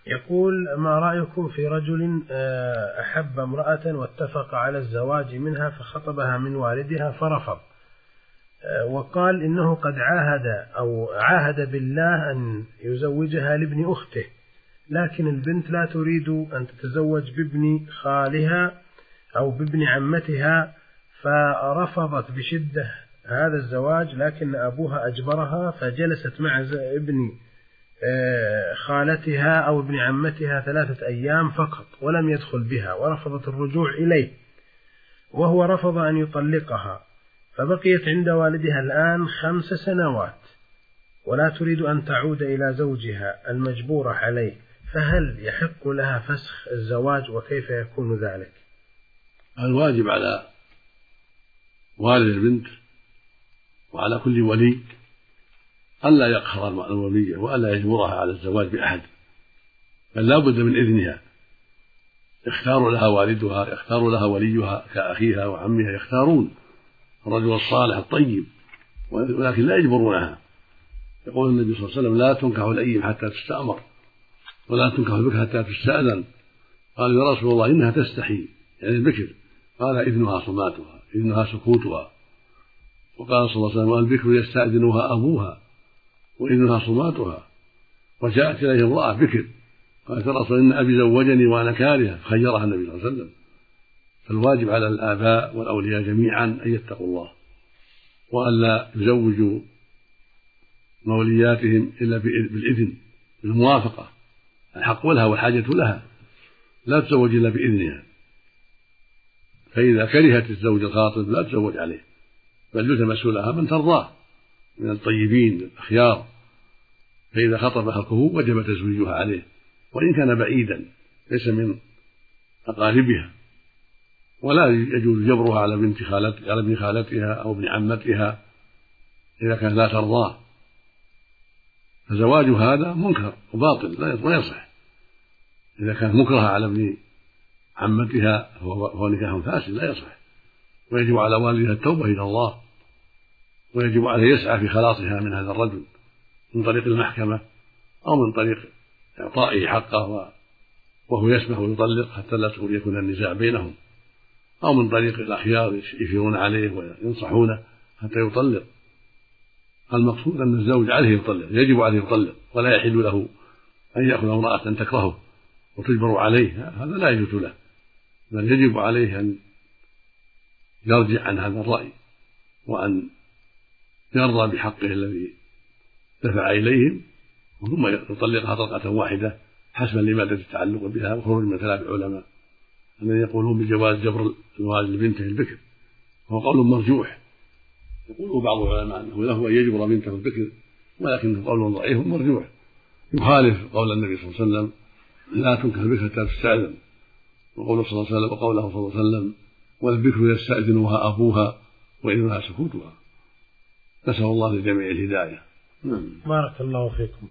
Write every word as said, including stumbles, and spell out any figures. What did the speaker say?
يقول: ما رأيكم في رجل أحب امرأة واتفق على الزواج منها فخطبها من والدها فرفض، وقال إنه قد عاهد أو عاهد بالله أن يزوجها لابن أخته، لكن البنت لا تريد أن تتزوج بابن خالها أو بابن عمتها، فرفضت بشدة هذا الزواج، لكن أبوها أجبرها، فجلست مع ابن خالتها أو ابن عمتها ثلاثة أيام فقط ولم يدخل بها، ورفضت الرجوع إليه، وهو رفض أن يطلقها، فبقيت عند والدها الآن خمس سنوات ولا تريد أن تعود إلى زوجها المجبورة عليه، فهل يحق لها فسخ الزواج وكيف يكون ذلك؟ الواجب على والد البنت وعلى كل ولي ألا يقهر الولية وألا يجبرها على الزواج بأحد، بل لا بد من إذنها، يختار لها والدها، يختار لها وليها كأخيها وعمها، يختارون الرجل الصالح الطيب، ولكن لا يجبرونها. يقول النبي صلى الله عليه وسلم: لا تنكح الأيم حتى تستأمر، ولا تنكح البكر حتى تستأذن. قال: يا رسول الله إنها تستحي، يعني البكر. قال: إذنها صماتها، إذنها سكوتها. وقال صلى الله عليه وسلم: البكر يستأذنها أبوها وإذنها صماتها. وجاءت إليه امرأة بكر قالت: يا رسول إن أبي زوجني وأنا كارهة، خيرها النبي صلى الله عليه وسلم. فالواجب على الآباء والأولياء جميعا أن يتقوا الله، وألا يزوجوا مولياتهم إلا بالإذن، بالموافقة، الحق لها والحاجة لها، لا تزوج إلا بإذنها. فإذا كرهت الزوج الخاطب لا تزوج عليه، بل يلتمس لها من ترضاه من الطيبين الأخيار، فإذا خطبها الكهوف وجب تزويجها عليه، وإن كان بعيدا ليس من أقاربها. ولا يجوز جبرها على بنت خالتها على ابن خالتها أو ابن عمتها إذا كانت لا ترضاه، فزواج هذا منكر وباطل لا يصح. إذا كانت مكرهة على ابن عمتها فهو نكاح فاسد لا يصح، ويجب على والدها التوبة إلى الله، ويجب عليه يسعى في خلاصها من هذا الرجل من طريق المحكمة أو من طريق إعطائه حقه وهو يسمح ويطلق حتى لا يكون النزاع بينهم، أو من طريق الأخيار يشيرون عليه وينصحونه حتى يطلق. المقصود أن الزوج عليه يطلق، يجب عليه يطلق، ولا يحل له أن يأخذ امرأة تكرهه وتجبر عليه، هذا لا يجوز له، بل يجب عليه أن يرجع عن هذا الرأي وأن يرضى بحقه الذي دفع إليهم، ثم يطلقها طلقة واحدة حسب لمادة التعلق بها، وخروج من ثلاث علماء الذين يقولون بجواز جبر الوالد لبنته البكر، وهو قول مرجوح. يقول بعض العلماء أنه له أن يجبر بنته البكر، ولكنه قول ضعيف مرجوح يخالف قول النبي صلى الله عليه وسلم: لا تنكح البكر حتى تستأذن، وقوله صلى الله عليه وسلم وقوله صلى الله عليه وسلم: والبكر يستأذنها أبوها وإذنها سكوتها. نسأل الله للجميع الهداية. بارك الله فيكم.